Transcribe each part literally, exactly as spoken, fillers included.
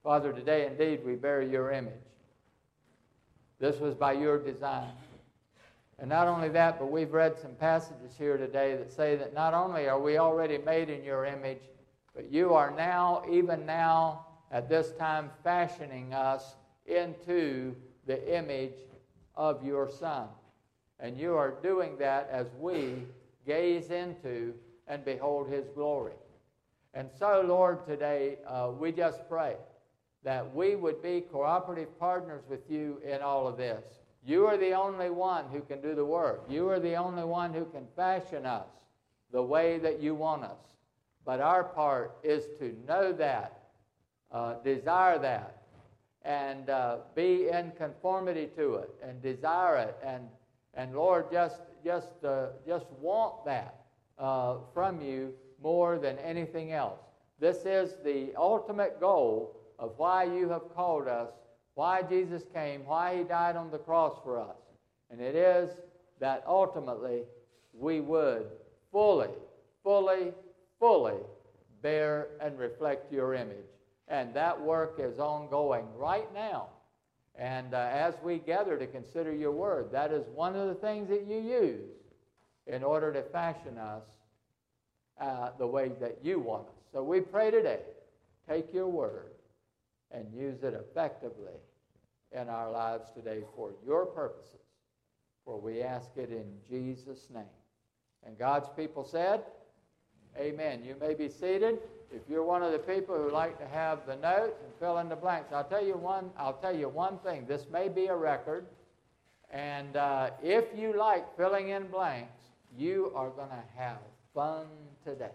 Father, today indeed we bear your image. This was by your design. And not only that, but we've read some passages here today that say that not only are we already made in your image, but you are now, even now, at this time, fashioning us into the image of your Son. And you are doing that as we gaze into and behold his glory. And so, Lord, today uh, we just pray that we would be cooperative partners with you in all of this. You are the only one who can do the work. You are the only one who can fashion us the way that you want us. But our part is to know that, uh, desire that, and uh, be in conformity to it, and desire it, and and Lord, just just uh, just want that uh, from you more than anything else. This is the ultimate goal of why you have called us, why Jesus came, why he died on the cross for us. And it is that ultimately we would fully, fully, fully bear and reflect your image. And that work is ongoing right now. And uh, as we gather to consider your word, that is one of the things that you use in order to fashion us uh, the way that you want us. So we pray today, take your word and use it effectively in our lives today for your purposes. For we ask it in Jesus' name. And God's people said, amen. You may be seated. If you're one of the people who like to have the notes and fill in the blanks, I'll tell you one, I'll tell you one thing. This may be a record. And uh, if you like filling in blanks, you are going to have fun today.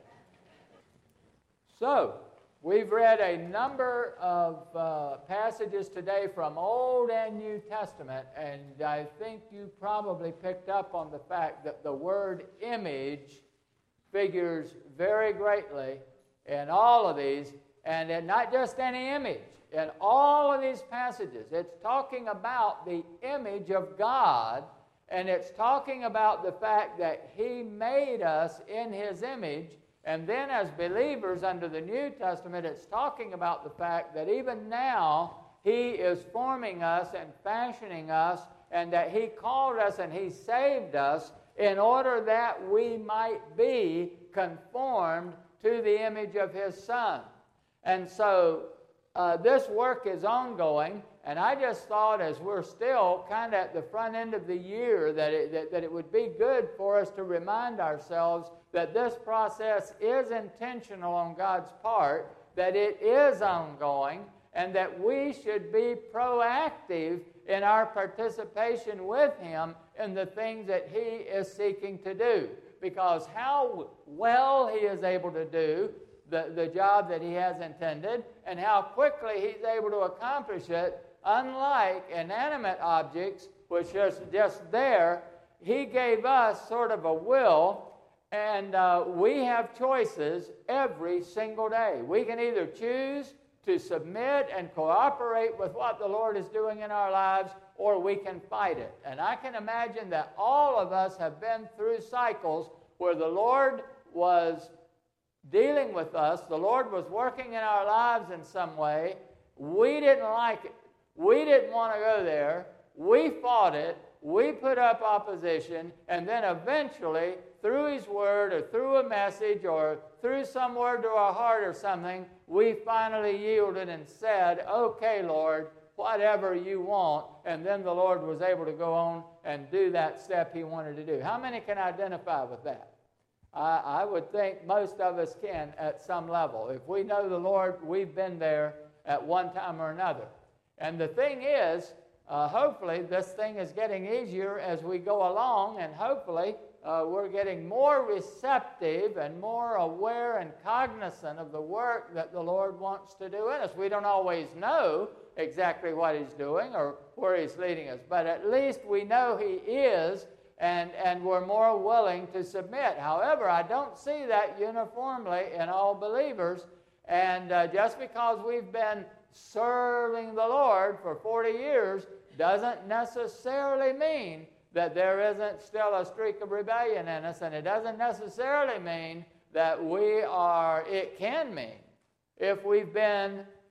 So, we've read a number of uh, passages today from Old and New Testament, and I think you probably picked up on the fact that the word image figures very greatly in all of these, and in not just any image. In all of these passages, it's talking about the image of God, and it's talking about the fact that he made us in his image. And then as believers under the New Testament, it's talking about the fact that even now he is forming us and fashioning us, and that he called us and he saved us in order that we might be conformed to the image of his Son. And so uh, this work is ongoing, and I just thought as we're still kind of at the front end of the year that it, that, that it would be good for us to remind ourselves that this process is intentional on God's part, that it is ongoing, and that we should be proactive in our participation with him in the things that he is seeking to do. Because how well he is able to do the, the job that he has intended, and how quickly he's able to accomplish it, unlike inanimate objects, which are just there, he gave us sort of a will. And uh, we have choices every single day. We can either choose to submit and cooperate with what the Lord is doing in our lives, or we can fight it. And I can imagine that all of us have been through cycles where the Lord was dealing with us, the Lord was working in our lives in some way. We didn't like it. We didn't want to go there. We fought it. We put up opposition, and then eventually, through his word or through a message or through some word to our heart or something, we finally yielded and said, okay, Lord, whatever you want. And then the Lord was able to go on and do that step he wanted to do. How many can identify with that? I, I would think most of us can at some level. If we know the Lord, we've been there at one time or another. And the thing is, uh, hopefully this thing is getting easier as we go along, and hopefully Uh, we're getting more receptive and more aware and cognizant of the work that the Lord wants to do in us. We don't always know exactly what he's doing or where he's leading us, but at least we know he is, and, and we're more willing to submit. However, I don't see that uniformly in all believers, and uh, just because we've been serving the Lord for forty years doesn't necessarily mean that there isn't still a streak of rebellion in us, and it doesn't necessarily mean that we are, it can mean, if we've been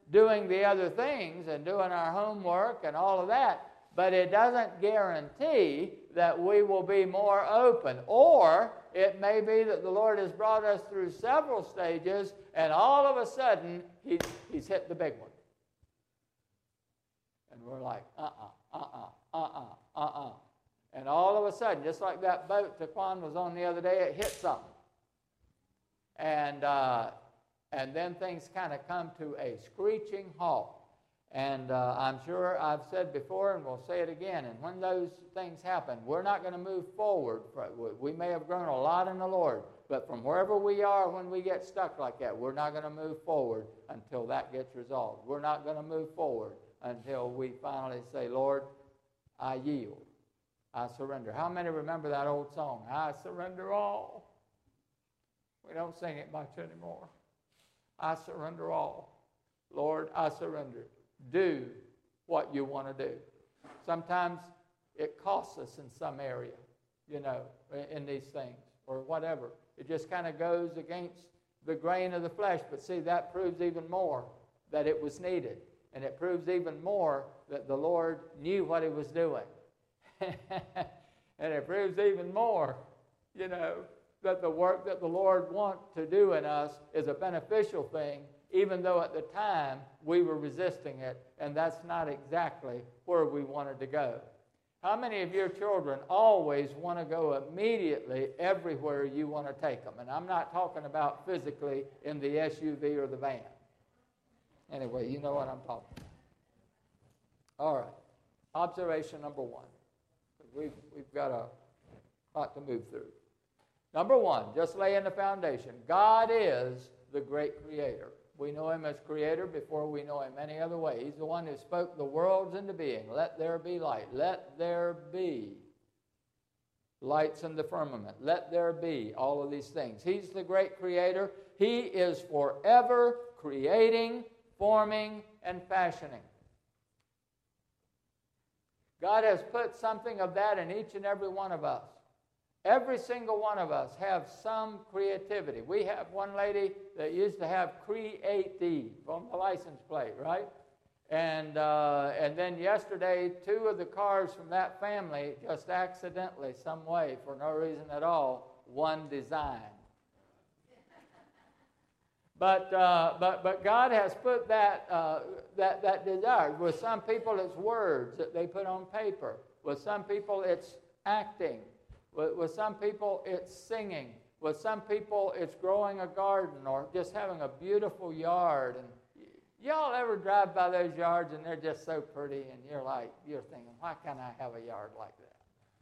doing the other things and doing our homework and all of that, but it doesn't guarantee that we will be more open. Or it may be that the Lord has brought us through several stages, and all of a sudden, he's, he's hit the big one. And we're like, uh-uh, uh-uh, uh-uh, uh-uh. And all of a sudden, just like that boat Taquan was on the other day, it hit something. And, uh, and then things kind of come to a screeching halt. And uh, I'm sure I've said before, and we'll say it again, and when those things happen, we're not going to move forward. We may have grown a lot in the Lord, but from wherever we are when we get stuck like that, we're not going to move forward until that gets resolved. We're not going to move forward until we finally say, Lord, I yield. I surrender. How many remember that old song, I surrender all? We don't sing it much anymore. I surrender all. Lord, I surrender. Do what you want to do. Sometimes it costs us in some area, you know, in these things or whatever. It just kind of goes against the grain of the flesh. But see, that proves even more that it was needed. And it proves even more that the Lord knew what he was doing. And it proves even more, you know, that the work that the Lord wants to do in us is a beneficial thing, even though at the time we were resisting it, and that's not exactly where we wanted to go. How many of your children always want to go immediately everywhere you want to take them? And I'm not talking about physically in the S U V or the van. Anyway, you know what I'm talking about. All right. Observation number one. We've, we've got a lot to move through. Number one, just laying the foundation. God is the great creator. We know him as creator before we know him any other way. He's the one who spoke the worlds into being. Let there be light. Let there be lights in the firmament. Let there be all of these things. He's the great creator. He is forever creating, forming, and fashioning. God has put something of that in each and every one of us. Every single one of us have some creativity. We have one lady that used to have creative on the license plate, right? And, uh, and then yesterday, two of the cars from that family just accidentally, some way, for no reason at all, won design. But, uh, but, but God has put that, uh, that, that desire. With some people, it's words that they put on paper. With some people, it's acting. With, with some people, it's singing. With some people, it's growing a garden or just having a beautiful yard. And y- y'all ever drive by those yards and they're just so pretty, and you're like, you're thinking, why can't I have a yard like that?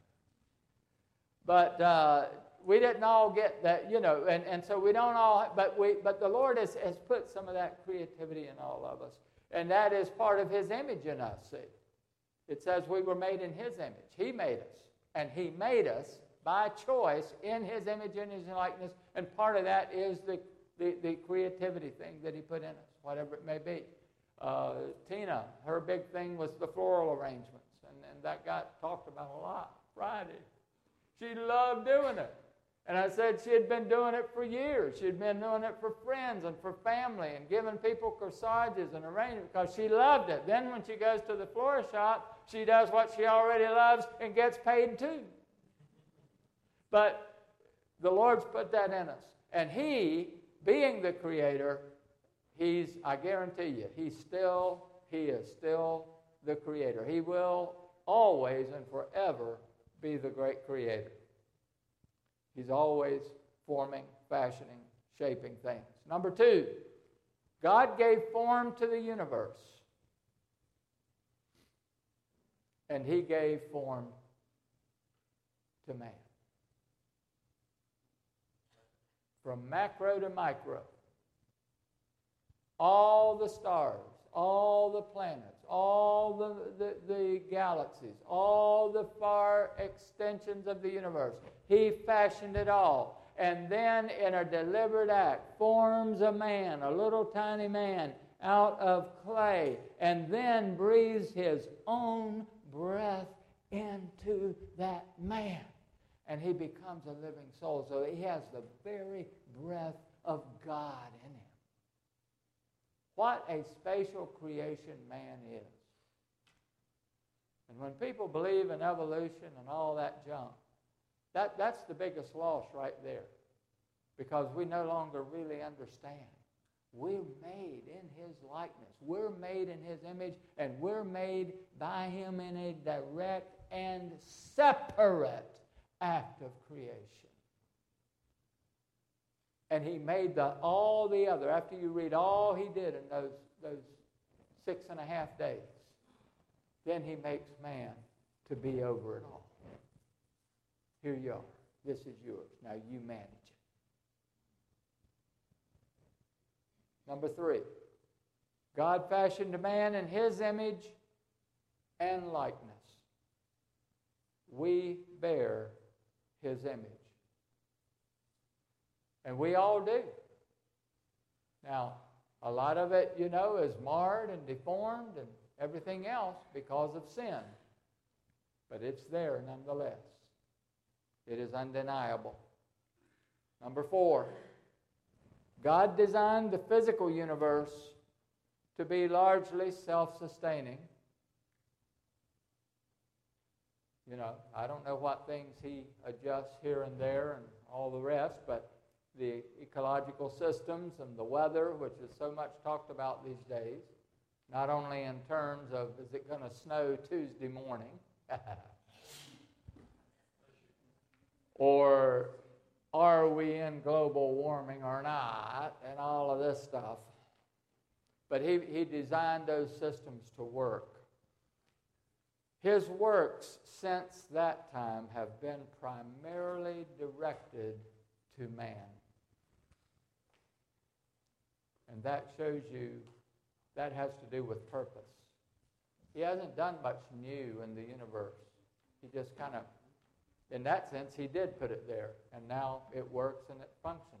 But uh, we didn't all get that, you know, and, and so we don't all, but we, but the Lord has, has put some of that creativity in all of us. And that is part of his image in us, see. It says we were made in his image. He made us. And he made us by choice in his image and his likeness. And part of that is the, the, the creativity thing that he put in us, whatever it may be. Uh, Tina, her big thing was the floral arrangements. And, and that got talked about a lot Friday. She loved doing it. And I said she had been doing it for years. She had been doing it for friends and for family and giving people corsages and arrangements because she loved it. Then when she goes to the florist shop, she does what she already loves and gets paid too. But the Lord's put that in us. And he, being the creator, he's, I guarantee you, he's still, he is still the creator. He will always and forever be the great creator. He's always forming, fashioning, shaping things. Number two, God gave form to the universe. And he gave form to man. From macro to micro. All the stars, all the planets, all the, the, the galaxies, all the far extensions of the universe. He fashioned it all. And then in a deliberate act, forms a man, a little tiny man, out of clay, and then breathes his own breath into that man. And he becomes a living soul. So he has the very breath of God in him. what a spatial creation man is. And when people believe in evolution and all that junk, that, that's the biggest loss right there. Because we no longer really understand. We're made in His likeness. We're made in His image, and we're made by Him in a direct and separate act of creation. And He made the, all the other, after you read all He did in those, those six and a half days, then He makes man to be over it all. Here you are. This is yours. Now you manage it. Number three, God fashioned man in His image and likeness. We bear His image. And we all do. Now, a lot of it, you know, is marred and deformed and everything else because of sin. But it's there nonetheless. It is undeniable. Number four, God designed the physical universe to be largely self-sustaining. You know, I don't know what things He adjusts here and there and all the rest, but the ecological systems and the weather, which is so much talked about these days, not only in terms of, is it going to snow Tuesday morning? Or are we in global warming or not, and all of this stuff. But he, he designed those systems to work. His works since that time have been primarily directed to man. And that shows you that has to do with purpose. He hasn't done much new in the universe. He just kind of, in that sense, He did put it there, and now it works and it functions.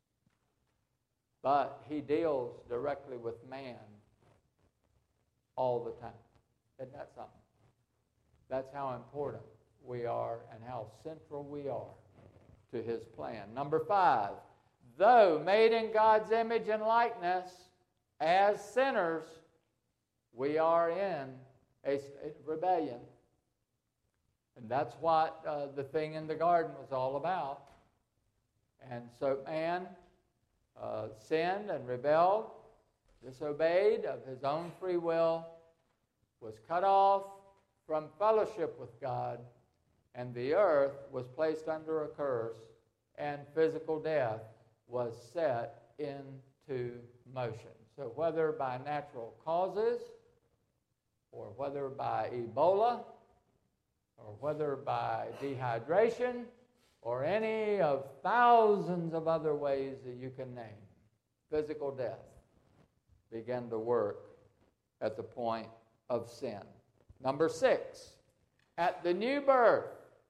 But He deals directly with man all the time. Isn't that something? That's how important we are and how central we are to His plan. Number five, though made in God's image and likeness, as sinners, we are in a state of rebellion. And that's what uh, the thing in the garden was all about. And so man uh, sinned and rebelled, disobeyed of his own free will, was cut off from fellowship with God, and the earth was placed under a curse, and physical death was set into motion. So whether by natural causes, or whether by Ebola, or whether by dehydration, or any of thousands of other ways that you can name, physical death began to work at the point of sin. Number six, at the new birth.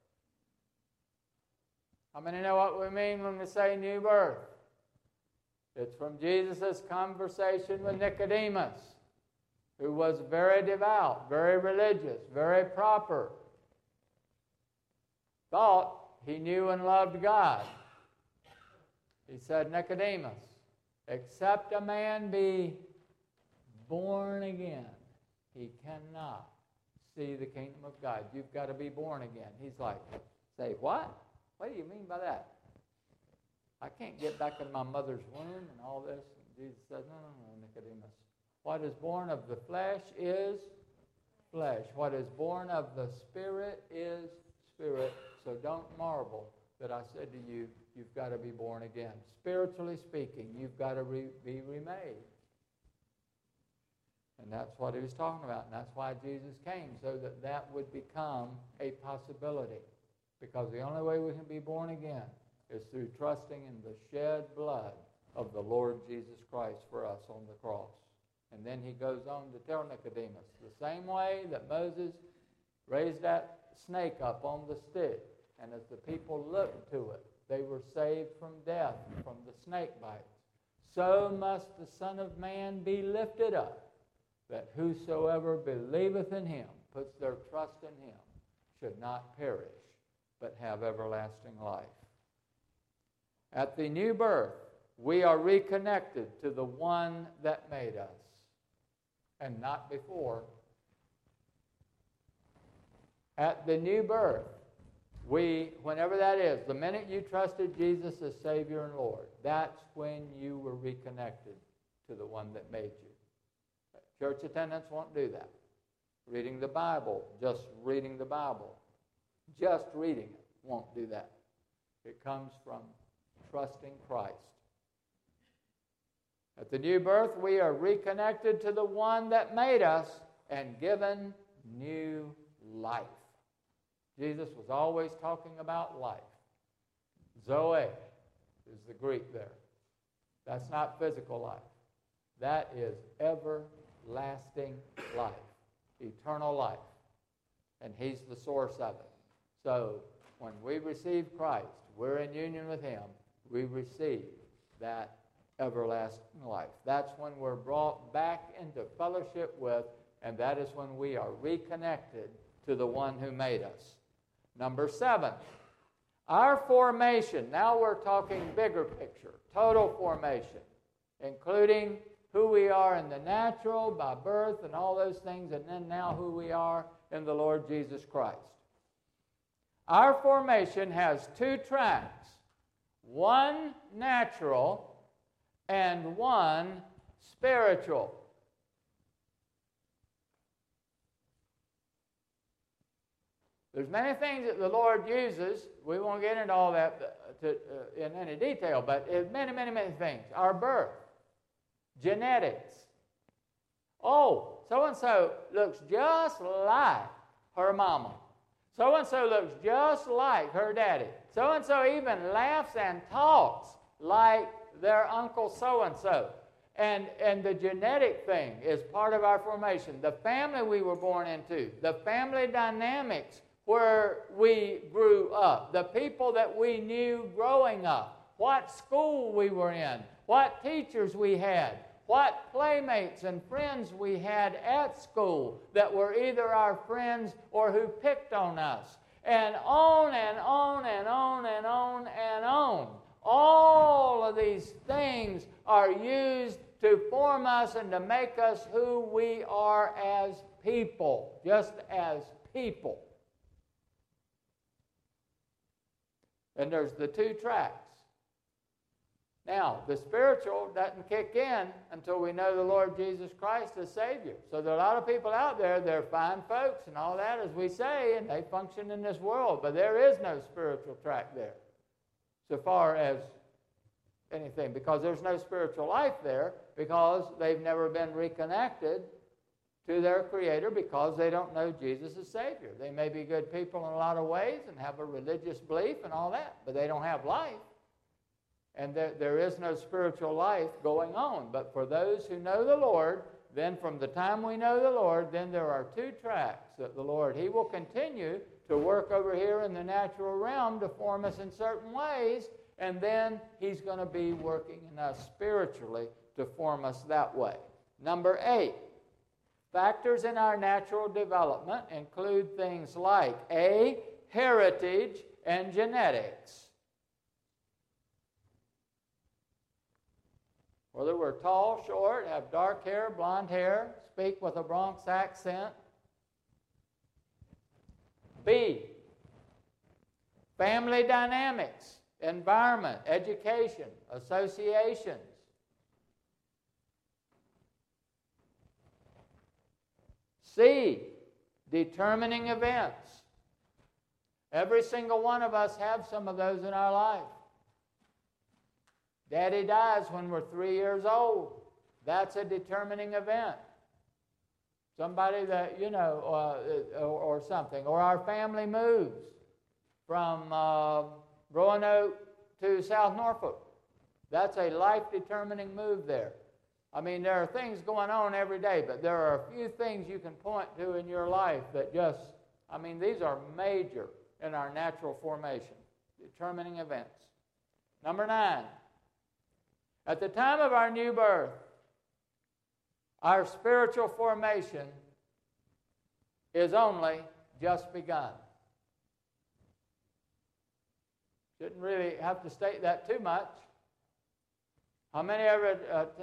How many know what we mean when we say new birth? It's from Jesus' conversation with Nicodemus, who was very devout, very religious, very proper. Thought he knew and loved God. He said, Nicodemus, except a man be born again, he cannot see the kingdom of God. You've got to be born again. He's like, say, what? What do you mean by that? I can't get back in my mother's womb and all this. And Jesus said, no, no, no, Nicodemus. What is born of the flesh is flesh. What is born of the Spirit is spirit. So don't marvel that I said to you, you've got to be born again. Spiritually speaking, you've got to re- be remade. And that's what he was talking about. And that's why Jesus came, so that that would become a possibility. Because the only way we can be born again is through trusting in the shed blood of the Lord Jesus Christ for us on the cross. And then he goes on to tell Nicodemus, the same way that Moses raised that snake up on the stick, and as the people looked to it, they were saved from death, from the snake bites, so must the Son of Man be lifted up, that whosoever believeth in him, puts their trust in him, should not perish, but have everlasting life. At the new birth, we are reconnected to the one that made us. and not before. At the new birth, we, whenever that is, the minute you trusted Jesus as Savior and Lord, that's when you were reconnected to the one that made you. Church attendance won't do that. Reading the Bible, just reading the Bible, just reading it won't do that. It comes from trusting Christ. At the new birth, we are reconnected to the one that made us and given new life. Jesus was always talking about life. Zoe is the Greek there. That's not physical life. That is everlasting life, eternal life. And He's the source of it. So when we receive Christ, we're in union with Him, we receive that everlasting life. That's when we're brought back into fellowship with, and that is when we are reconnected to the one who made us. Number seven, our formation. Now we're talking bigger picture, total formation, including who we are in the natural, by birth, and all those things, and then now who we are in the Lord Jesus Christ. Our formation has two tracks, one natural and one spiritual. There's many things that the Lord uses. We won't get into all that to, uh, in any detail, but it's many, many, many things. Our birth, genetics. Oh, so-and-so looks just like her mama. So-and-so looks just like her daddy. So-and-so even laughs and talks like their uncle so-and-so. And, and the genetic thing is part of our formation. The family we were born into, the family dynamics where we grew up, the people that we knew growing up, what school we were in, what teachers we had, what playmates and friends we had at school that were either our friends or who picked on us, and on and on and on and on and on. All of these things are used to form us and to make us who we are as people, just as people. And there's the two tracks. Now, the spiritual doesn't kick in until we know the Lord Jesus Christ as Savior. So there are a lot of people out there, they're fine folks and all that, as we say, and they function in this world, but there is no spiritual track there so far as anything, because there's no spiritual life there, because they've never been reconnected to their Creator, because they don't know Jesus as Savior. They may be good people in a lot of ways and have a religious belief and all that, but they don't have life. And there, there is no spiritual life going on. But for those who know the Lord, then from the time we know the Lord, then there are two tracks that the Lord, He will continue to work over here in the natural realm to form us in certain ways, and then He's going to be working in us spiritually to form us that way. Number eight, factors in our natural development include things like A, heritage and genetics. Whether we're tall, short, have dark hair, blonde hair, speak with a Bronx accent. B, family dynamics, environment, education, associations. C, determining events. Every single one of us have some of those in our life. Daddy dies when we're three years old. That's a determining event. Somebody that, you know, uh, or, or something. Or our family moves from uh, Roanoke to South Norfolk. That's a life-determining move there. I mean, there are things going on every day, but there are a few things you can point to in your life that just, I mean, these are major in our natural formation, determining events. Number nine, at the time of our new birth, our spiritual formation is only just begun. Shouldn't really have to state that too much. How many ever uh, t-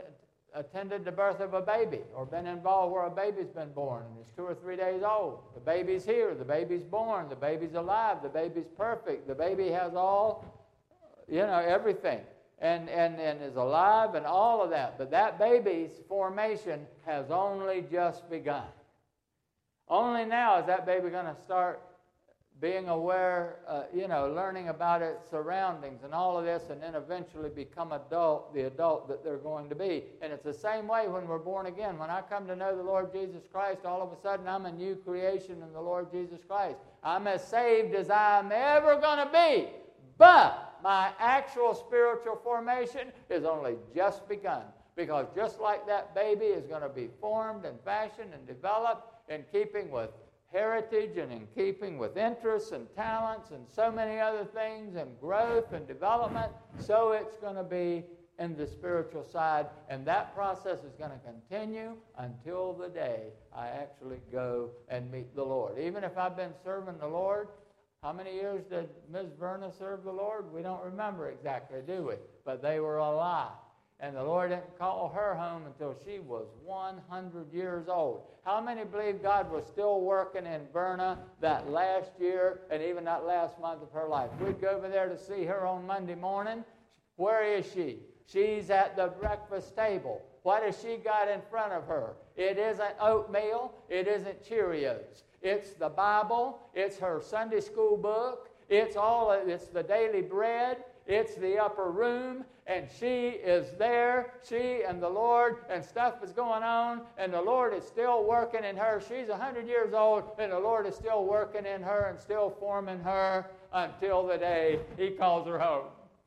attended the birth of a baby or been involved where a baby's been born and it's two or three days old. The baby's here. The baby's born. The baby's alive. The baby's perfect. The baby has all, you know, everything and, and, and is alive and all of that. But that baby's formation has only just begun. Only now is that baby going to start being aware, uh, you know, learning about its surroundings and all of this, and then eventually become adult, the adult that they're going to be. And it's the same way when we're born again. When I come to know the Lord Jesus Christ, all of a sudden I'm a new creation in the Lord Jesus Christ. I'm as saved as I'm ever going to be. But my actual spiritual formation is only just begun. Because just like that baby is going to be formed and fashioned and developed in keeping with heritage and in keeping with interests and talents and so many other things and growth and development, so it's going to be in the spiritual side. And that process is going to continue until the day I actually go and meet the Lord. Even if I've been serving the Lord, how many years did Miz Verna serve the Lord? We don't remember exactly, do we? But they were alive. And the Lord didn't call her home until she was one hundred years old. How many believe God was still working in Verna that last year and even that last month of her life? We'd go over there to see her on Monday morning. Where is she? She's at the breakfast table. What has she got in front of her? It isn't oatmeal. It isn't Cheerios. It's the Bible. It's her Sunday school book. It's all. It's the daily bread. It's the upper room, and she is there, she and the Lord, and stuff is going on, and the Lord is still working in her. She's one hundred years old, and the Lord is still working in her and still forming her until the day He calls her home.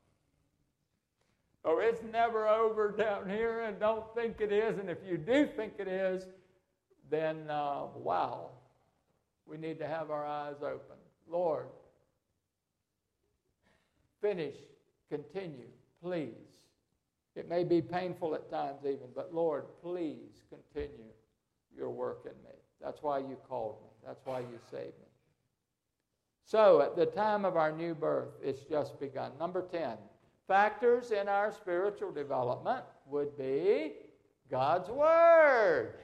Oh, it's never over down here, and don't think it is, and if you do think it is, then, uh, wow, we need to have our eyes open. Lord, finish, continue, please. It may be painful at times even, but Lord, please continue your work in me. That's why you called me. That's why you saved me. So, at the time of our new birth, it's just begun. Number ten, factors in our spiritual development would be God's Word.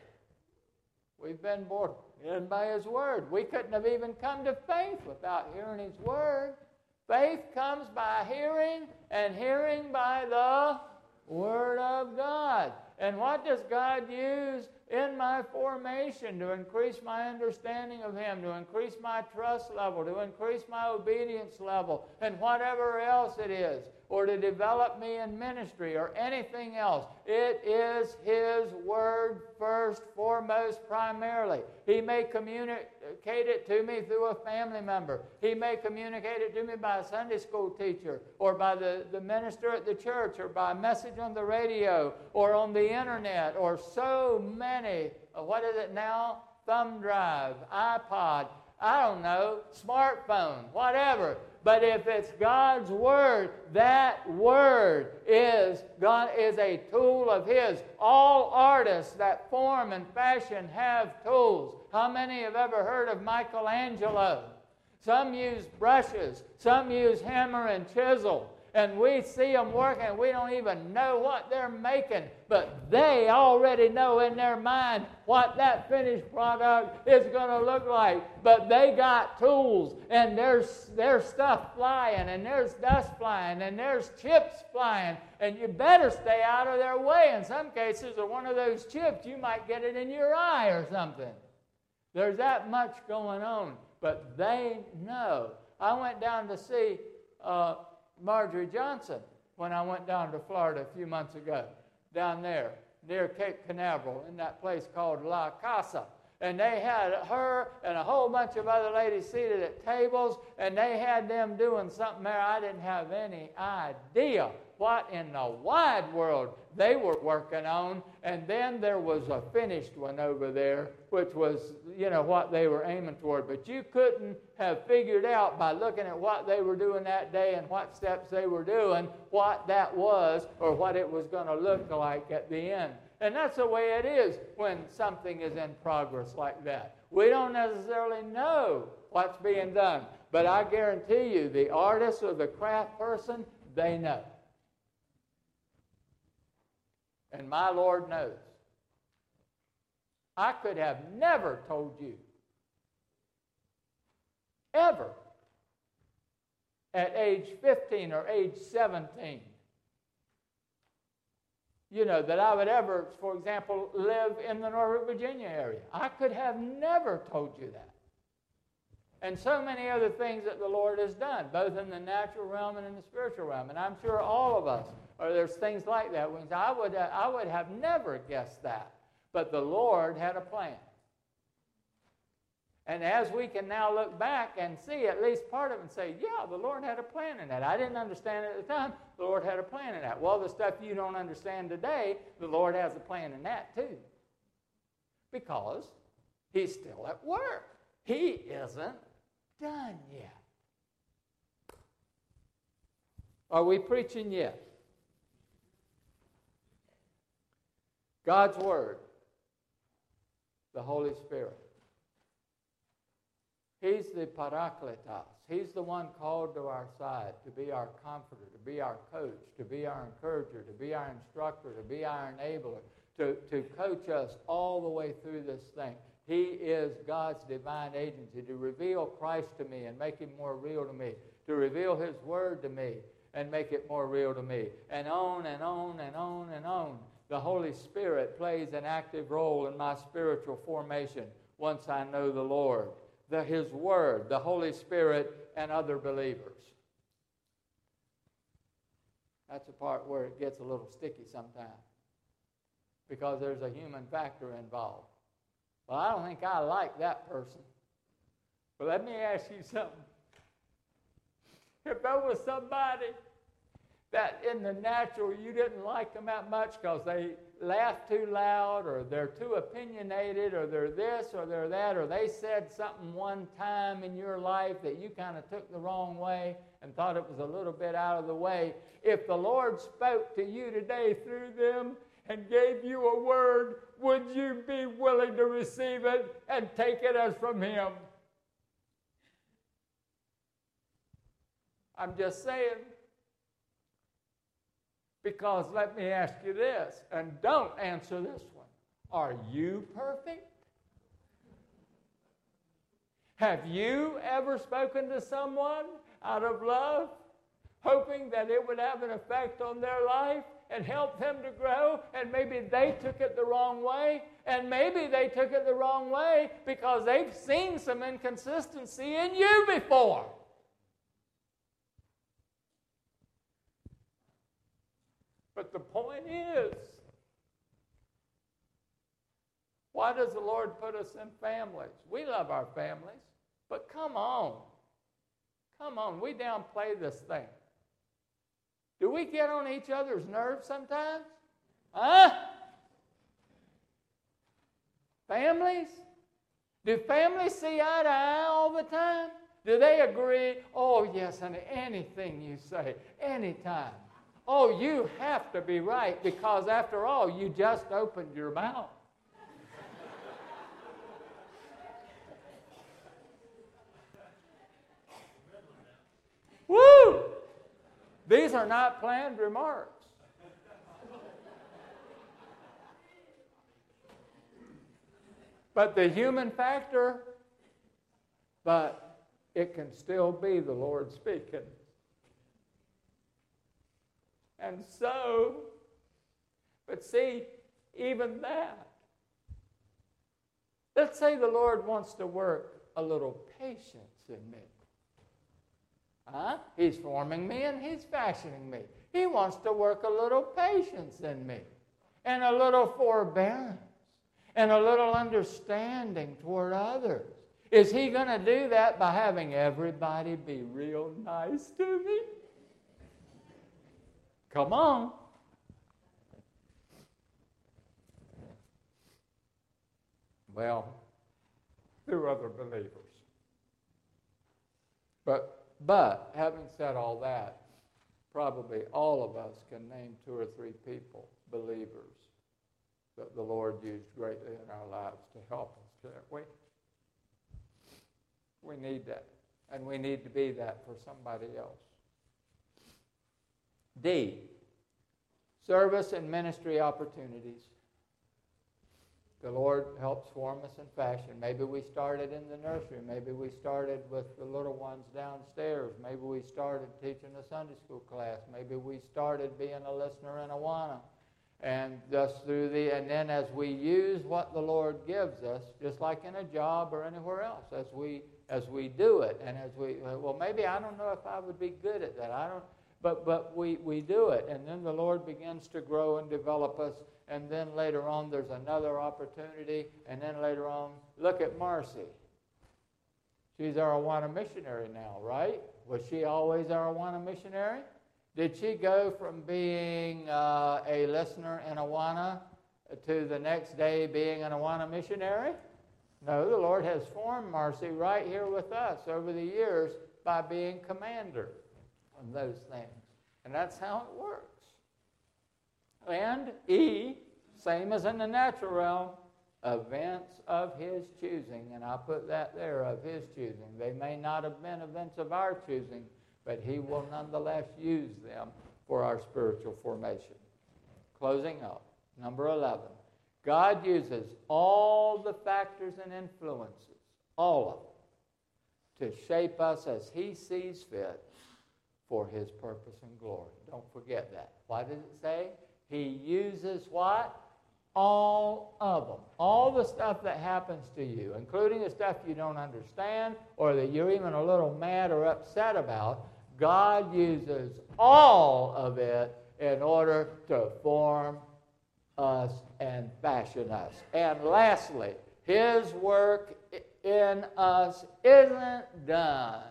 We've been born in by His Word. We couldn't have even come to faith without hearing His Word. Faith comes by hearing, and hearing by the Word of God. And what does God use in my formation to increase my understanding of Him, to increase my trust level, to increase my obedience level, and whatever else it is, or to develop me in ministry or anything else? It is His Word first, foremost, primarily. He may communicate it to me through a family member. He may communicate it to me by a Sunday school teacher, or by the, the minister at the church, or by a message on the radio, or on the internet, or so many, uh, what is it now? Thumb drive, iPod, I don't know, smartphone, whatever. But if it's God's Word, that Word is, God, is a tool of His. All artists that form and fashion have tools. How many have ever heard of Michelangelo? Some use brushes. Some use hammer and chisel. And we see them working, and we don't even know what they're making. But they already know in their mind what that finished product is going to look like. But they got tools, and there's, there's stuff flying, and there's dust flying, and there's chips flying. And you better stay out of their way. In some cases, or one of those chips, you might get it in your eye or something. There's that much going on. But they know. I went down to see Uh, Marjorie Johnson when I went down to Florida a few months ago, down there near Cape Canaveral in that place called La Casa. And they had her and a whole bunch of other ladies seated at tables, and they had them doing something there I didn't have any idea what in the wide world they were working on. And then there was a finished one over there, which was, you know, what they were aiming toward. But you couldn't have figured out by looking at what they were doing that day and what steps they were doing, what that was or what it was going to look like at the end. And that's the way it is when something is in progress like that. We don't necessarily know what's being done, but I guarantee you the artist or the craft person, they know. And my Lord knows. I could have never told you, ever, at age fifteen or age seventeen, you know, that I would ever, for example, live in the Norfolk, Virginia area. I could have never told you that. And so many other things that the Lord has done, both in the natural realm and in the spiritual realm. And I'm sure all of us, or there's things like that. I would, I would have never guessed that. But the Lord had a plan. And as we can now look back and see at least part of it and say, yeah, the Lord had a plan in that. I didn't understand it at the time. The Lord had a plan in that. Well, the stuff you don't understand today, the Lord has a plan in that too. Because He's still at work. He isn't done yet. Are we preaching yet? God's Word, the Holy Spirit. He's the Parakletos. He's the one called to our side to be our comforter, to be our coach, to be our encourager, to be our instructor, to be our enabler, to, to coach us all the way through this thing. He is God's divine agency to reveal Christ to me and make Him more real to me, to reveal His Word to me and make it more real to me, and on and on and on and on. The Holy Spirit plays an active role in my spiritual formation once I know the Lord. The, His Word, the Holy Spirit, and other believers. That's the part where it gets a little sticky sometimes because there's a human factor involved. Well, I don't think I like that person. But let me ask you something. If there was somebody that in the natural you didn't like them that much because they laugh too loud or they're too opinionated or they're this or they're that or they said something one time in your life that you kind of took the wrong way and thought it was a little bit out of the way, if the Lord spoke to you today through them and gave you a word, would you be willing to receive it and take it as from Him? I'm just saying. Because let me ask you this, and don't answer this one. Are you perfect? Have you ever spoken to someone out of love, hoping that it would have an effect on their life and help them to grow, and maybe they took it the wrong way, and maybe they took it the wrong way because they've seen some inconsistency in you before? But the point is, why does the Lord put us in families? We love our families, but come on. Come on, we downplay this thing. Do we get on each other's nerves sometimes? Huh? Families? Do families see eye to eye all the time? Do they agree? Oh, yes, honey, anything you say, anytime. Oh, you have to be right because, after all, you just opened your mouth. Woo! These are not planned remarks. But the human factor, but it can still be the Lord speaking. And so, but see, even that, let's say the Lord wants to work a little patience in me. Huh? He's forming me and He's fashioning me. He wants to work a little patience in me and a little forbearance and a little understanding toward others. Is He going to do that by having everybody be real nice to me? Come on. Well, through other believers. But, but, having said all that, probably all of us can name two or three people, believers, that the Lord used greatly in our lives to help us. Can't we? We need that. And we need to be that for somebody else. D, Service and ministry opportunities. The Lord helps form us in fashion. Maybe we started in the nursery. Maybe we started with the little ones downstairs. Maybe we started teaching a Sunday school class. Maybe we started being a listener in Awana. And just through the, and then as we use what the Lord gives us, just like in a job or anywhere else, as we as we do it, and as we, well, maybe I don't know if I would be good at that. I don't, but but we we do it, and then the Lord begins to grow and develop us. And then later on, there's another opportunity. And then later on, look at Marcy. She's our Awana missionary now, right? Was she always our Awana missionary? Did she go from being uh, a listener in Awana to the next day being an Awana missionary? No, the Lord has formed Marcy right here with us over the years by being commander of those things. And that's how it works. And E, same as in the natural realm, events of his choosing. And I put that there, of his choosing. They may not have been events of our choosing, but he will nonetheless use them for our spiritual formation. Closing up, number eleven. God uses all the factors and influences, all of them, to shape us as he sees fit for his purpose and glory. Don't forget that. Why does it say? He uses what? All of them. All the stuff that happens to you, including the stuff you don't understand or that you're even a little mad or upset about, God uses all of it in order to form us and fashion us. And lastly, his work in us isn't done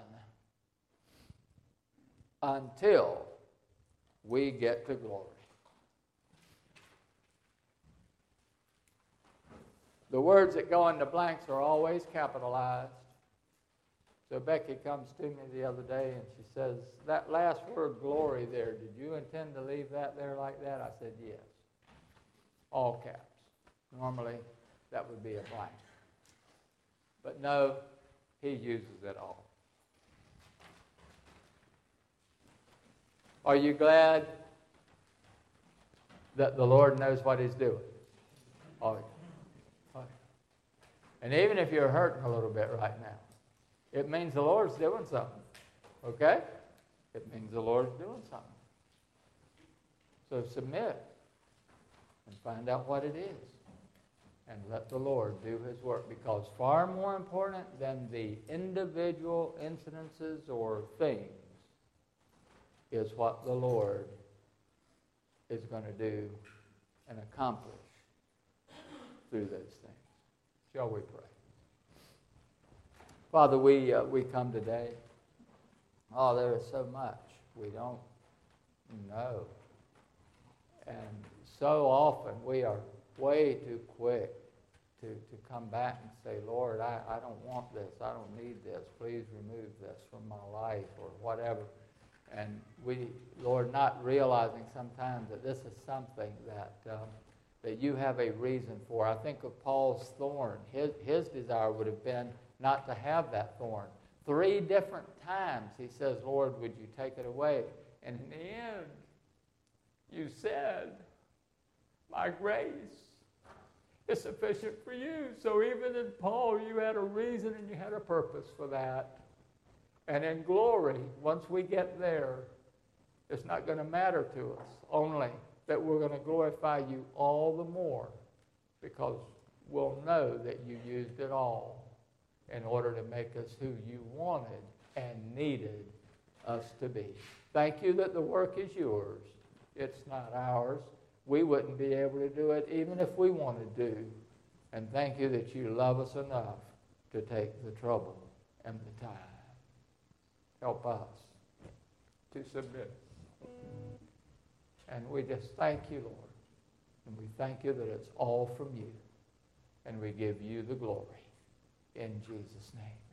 until we get to glory. The words that go in the blanks are always capitalized. So Becky comes to me the other day and she says, that last word, glory, there, did you intend to leave that there like that? I said, yes. All caps. Normally, that would be a blank. But no, he uses it all. Are you glad that the Lord knows what he's doing? Are you? And even if you're hurting a little bit right now, it means the Lord's doing something. Okay? It means the Lord's doing something. So submit and find out what it is. And let the Lord do his work. Because far more important than the individual incidences or things is what the Lord is going to do and accomplish through those things. Shall we pray? Father, we uh, we come today. Oh, there is so much we don't know. And so often we are way too quick to, to come back and say, Lord, I, I don't want this. I don't need this. Please remove this from my life or whatever. And we, Lord, not realizing sometimes that this is something that um, that you have a reason for. I think of Paul's thorn. His, his desire would have been not to have that thorn. Three different times he says, Lord, would you take it away? And in the end, you said, my grace is sufficient for you. So even in Paul, you had a reason and you had a purpose for that. And in glory, once we get there, it's not going to matter to us only that we're going to glorify you all the more because we'll know that you used it all in order to make us who you wanted and needed us to be. Thank you that the work is yours. It's not ours. We wouldn't be able to do it even if we wanted to. And thank you that you love us enough to take the trouble and the time. Help us to submit. And we just thank you, Lord. And we thank you that it's all from you. And we give you the glory. In Jesus' name.